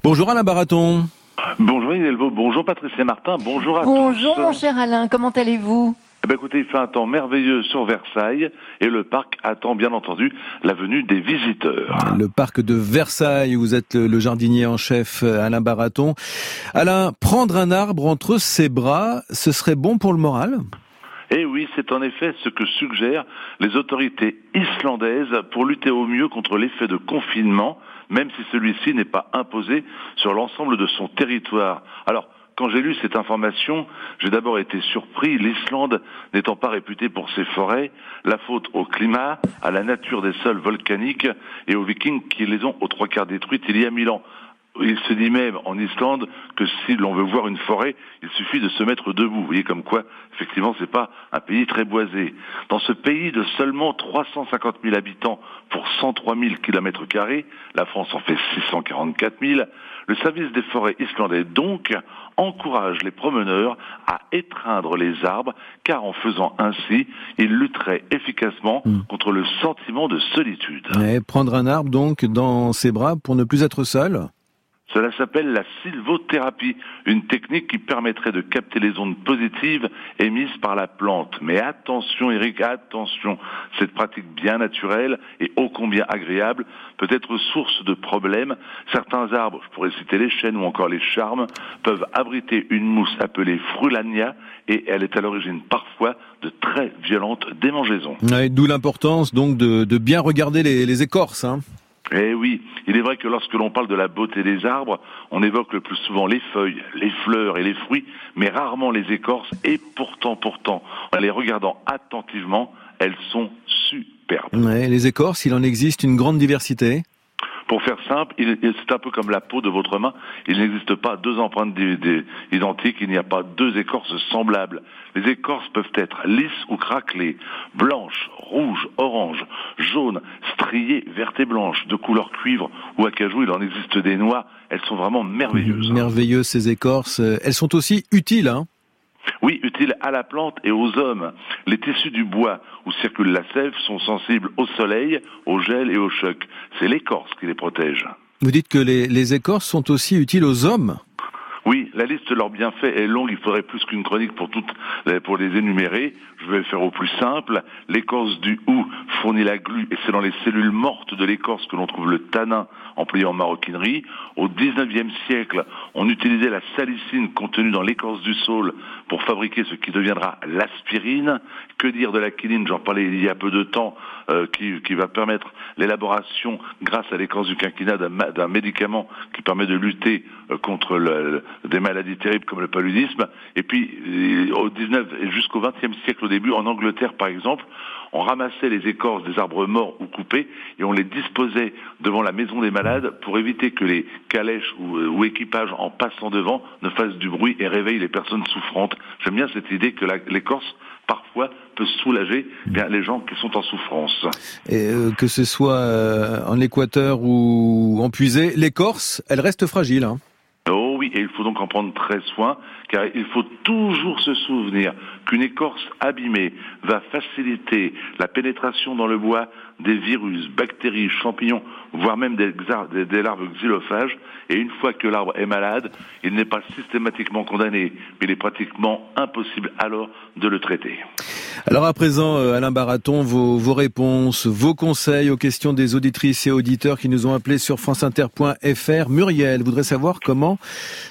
Bonjour Alain Baraton. Bonjour Idelvo, bonjour Patricia Martin, bonjour à tous. Bonjour mon cher Alain, comment allez-vous ? Écoutez, il fait un temps merveilleux sur Versailles et le parc attend bien entendu la venue des visiteurs. Le parc de Versailles, où vous êtes le jardinier en chef Alain Baraton. Alain, prendre un arbre entre ses bras, ce serait bon pour le moral ? Eh oui, c'est en effet ce que suggèrent les autorités islandaises pour lutter au mieux contre l'effet de confinement, même si celui-ci n'est pas imposé sur l'ensemble de son territoire. Alors, quand j'ai lu cette information, j'ai d'abord été surpris, l'Islande n'étant pas réputée pour ses forêts, la faute au climat, à la nature des sols volcaniques et aux Vikings qui les ont aux 3/4 détruites il y a 1000 ans. Il se dit même en Islande que si l'on veut voir une forêt, il suffit de se mettre debout. Vous voyez comme quoi, effectivement, c'est pas un pays très boisé. Dans ce pays de seulement 350 000 habitants pour 103 000 km², la France en fait 644 000, le service des forêts islandais donc encourage les promeneurs à étreindre les arbres, car en faisant ainsi, ils lutteraient efficacement contre le sentiment de solitude. Et prendre un arbre donc dans ses bras pour ne plus être seul ? Cela s'appelle la sylvothérapie, une technique qui permettrait de capter les ondes positives émises par la plante. Mais attention Eric, attention, cette pratique bien naturelle et ô combien agréable peut être source de problèmes. Certains arbres, je pourrais citer les chênes ou encore les charmes, peuvent abriter une mousse appelée frulania et elle est à l'origine parfois de très violentes démangeaisons. D'où l'importance donc de bien regarder les écorces, hein. Eh oui, il est vrai que lorsque l'on parle de la beauté des arbres, on évoque le plus souvent les feuilles, les fleurs et les fruits, mais rarement les écorces, et pourtant, en les regardant attentivement, elles sont superbes. Ouais, les écorces, il en existe une grande diversité. Pour faire simple, c'est un peu comme la peau de votre main. Il n'existe pas deux empreintes identiques, il n'y a pas deux écorces semblables. Les écorces peuvent être lisses ou craquelées, blanches, rouges, oranges, jaunes, striées, vertes et blanches, de couleur cuivre ou acajou. Il en existe des noires. Elles sont vraiment merveilleuses. Merveilleuses ces écorces. Elles sont aussi utiles, hein. Oui, utiles à la plante et aux hommes. Les tissus du bois où circule la sève sont sensibles au soleil, au gel et au choc. C'est l'écorce qui les protège. Vous dites que les écorces sont aussi utiles aux hommes ? Oui, la liste de leurs bienfaits est longue, il faudrait plus qu'une chronique pour les énumérer. Je vais faire au plus simple. L'écorce du hou fournit la glu et c'est dans les cellules mortes de l'écorce que l'on trouve le tanin employé en maroquinerie. Au 19e siècle, on utilisait la salicine contenue dans l'écorce du saule pour fabriquer ce qui deviendra l'aspirine. Que dire de la quinine, j'en parlais il y a peu de temps, qui va permettre l'élaboration, grâce à l'écorce du quinquina, d'un médicament qui permet de lutter contre des maladies terribles comme le paludisme. Et puis, au 19 et jusqu'au 20e siècle au début, en Angleterre par exemple, on ramassait les écorces des arbres morts ou coupés et on les disposait devant la maison des malades pour éviter que les calèches ou équipages en passant devant ne fassent du bruit et réveillent les personnes souffrantes. J'aime bien cette idée que l'écorce parfois peut soulager les gens qui sont en souffrance. Et que ce soit en Équateur ou en puisée, l'écorce, elle reste fragile, hein. Oh oui, et il faut donc en prendre très soin, car il faut toujours se souvenir qu'une écorce abîmée va faciliter la pénétration dans le bois des virus, bactéries, champignons, voire même des larves xylophages. Et une fois que l'arbre est malade, il n'est pas systématiquement condamné, mais il est pratiquement impossible alors de le traiter. Alors à présent, Alain Baraton, vos réponses, vos conseils aux questions des auditrices et auditeurs qui nous ont appelés sur franceinter.fr. Muriel voudrait savoir comment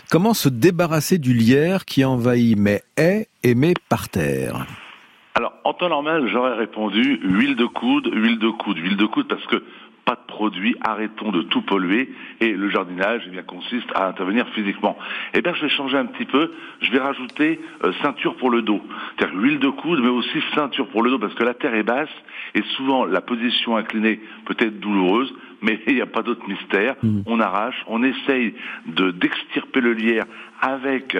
se débarrasser du lierre qui envahit mes haies et mes parterres. Alors, en temps normal, j'aurais répondu huile de coude parce que pas de produit, arrêtons de tout polluer et le jardinage consiste à intervenir physiquement. Je vais changer un petit peu, je vais rajouter ceinture pour le dos. C'est-à-dire huile de coude mais aussi ceinture pour le dos parce que la terre est basse et souvent la position inclinée peut être douloureuse, mais il n'y a pas d'autre mystère. On arrache, on essaye d'extirper le lierre avec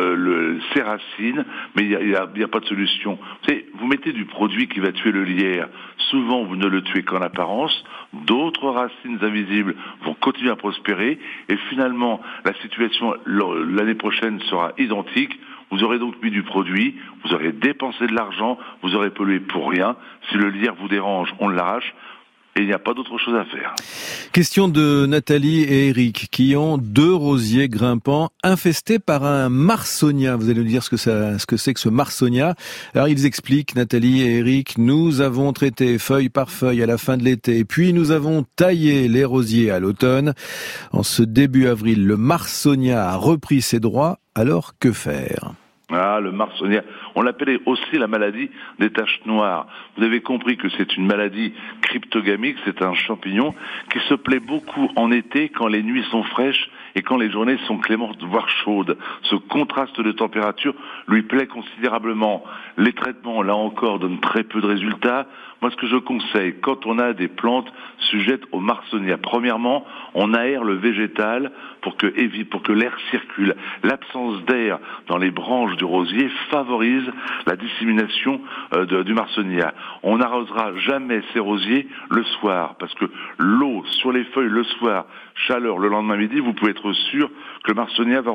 ses racines, mais il y a pas de solution. Vous mettez du produit qui va tuer le lierre. Souvent, vous ne le tuez qu'en apparence. D'autres racines invisibles vont continuer à prospérer. Et finalement, la situation l'année prochaine sera identique. Vous aurez donc mis du produit, vous aurez dépensé de l'argent, vous aurez pollué pour rien. Si le lierre vous dérange, on l'arrache. et il n'y a pas d'autre chose à faire. Question de Nathalie et Eric qui ont 2 rosiers grimpants infestés par un marsonia. Vous allez nous dire ce que c'est que ce marsonia. Alors ils expliquent, Nathalie et Eric, nous avons traité feuille par feuille à la fin de l'été, puis nous avons taillé les rosiers à l'automne. En ce début avril, le marsonia a repris ses droits. Alors que faire ? Ah, le marsonia. On l'appelait aussi la maladie des taches noires. Vous avez compris que c'est une maladie cryptogamique, c'est un champignon qui se plaît beaucoup en été quand les nuits sont fraîches et quand les journées sont clémentes, voire chaudes. Ce contraste de température lui plaît considérablement. Les traitements, là encore, donnent très peu de résultats. Moi, ce que je conseille, quand on a des plantes sujettes au marsonia, premièrement, on aère le végétal pour que l'air circule. L'absence d'air dans les branches du rosier favorise la dissémination du marsonia. On n'arrosera jamais ces rosiers le soir, parce que l'eau sur les feuilles le soir, chaleur le lendemain midi, vous pouvez être sûr que le marsonia va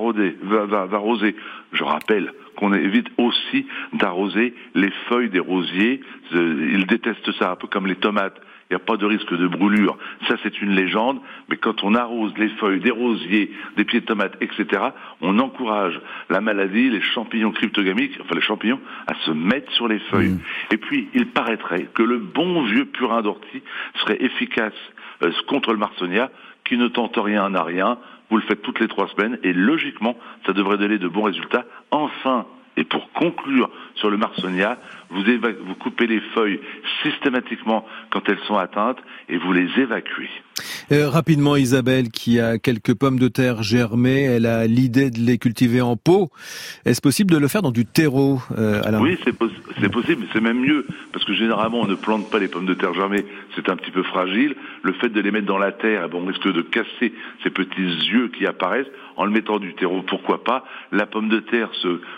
roser. Je rappelle qu'on évite aussi d'arroser les feuilles des rosiers. Ils détestent ça, un peu comme les tomates. Il n'y a pas de risque de brûlure. Ça, c'est une légende. Mais quand on arrose les feuilles des rosiers, des pieds de tomates, etc., on encourage la maladie, les champignons cryptogamiques, enfin les champignons, à se mettre sur les feuilles. Et puis, il paraîtrait que le bon vieux purin d'ortie serait efficace contre le marsonia, qui ne tente rien n'a rien. Vous le faites toutes les 3 semaines et logiquement, ça devrait donner de bons résultats. Enfin, et pour conclure sur le marsonia, vous coupez les feuilles systématiquement quand elles sont atteintes et vous les évacuez. Rapidement, Isabelle, qui a quelques pommes de terre germées, elle a l'idée de les cultiver en pot. Est-ce possible de le faire dans du terreau, Alain ? Oui, c'est possible, mais c'est même mieux, parce que généralement on ne plante pas les pommes de terre germées, c'est un petit peu fragile. Le fait de les mettre dans la terre, on risque de casser ces petits yeux qui apparaissent. En le mettant du terreau, pourquoi pas. La pomme de terre,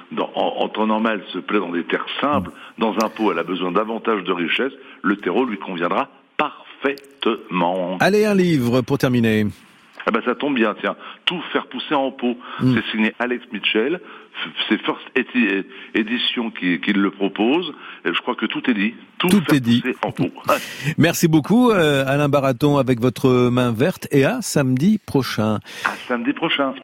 en temps normal, se plaît dans des terres simples. Dans un pot, elle a besoin davantage de richesse. Le terreau lui conviendra parfaitement. Allez, un livre pour terminer. Ah ben ça tombe bien, tiens. Tout faire pousser en pot. C'est signé Alex Mitchell. C'est First Edition qui le propose. Et je crois que tout est dit. Tout faire est dit. Pousser en pot. Merci beaucoup, Alain Baraton, avec votre main verte. Et à samedi prochain. À samedi prochain.